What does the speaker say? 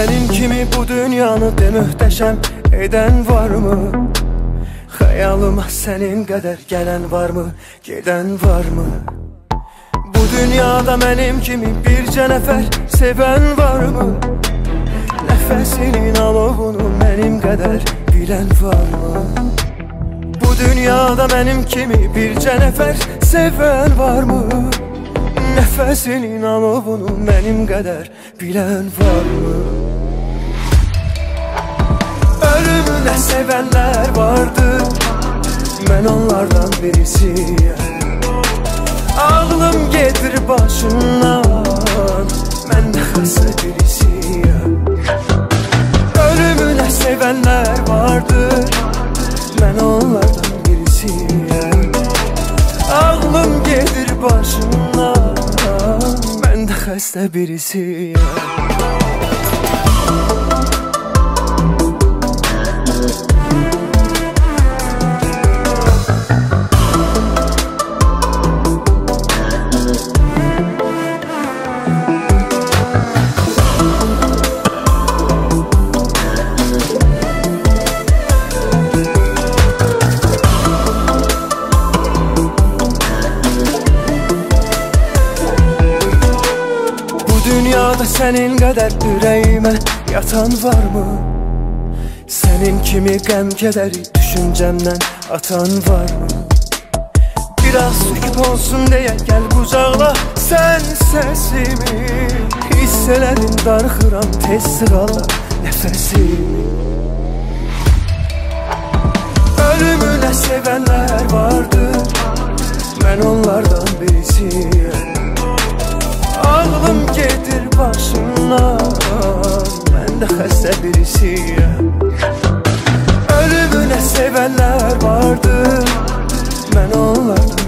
Senin kimi bu dünyanı de möhtəşəm eden var mı? Xəyalıma senin qədər gələn varmı, gedən varmı? Bu dünyada mənim kimi bircə nəfər sevən varmı? Nəfəsinin alovunu mənim qədər bilən varmı? Bu dünyada mənim kimi bircə nəfər sevən varmı? Nəfəsinin alovunu mənim qədər bilən varmı? Ölümünə sevənlər vardır, mən onlardan birisiyəm. Ağlım gedir başımdan, mən də xəstə birisiyəm. Ölümünə sevənlər vardır, mən onlardan birisiyəm. Ağlım gedir başımdan, mən də xəstə birisiyəm. Dünyada senin qədər ürəyimə yatan varmı? Senin kimi qəm kədəri düşüncəmdən atan varmı? Biraz sükut olsun deyə gəl qucaqla sən səsimi. Hiss elədin darxıram tez sırala nəfəsimi. Ölümünə sevənlər vardır, mən onlardan birisiyəm. Ağlım gedir başımdan, mən də xəstə birisiyəm. Ölümünə sevənlər vardır, mən onlardan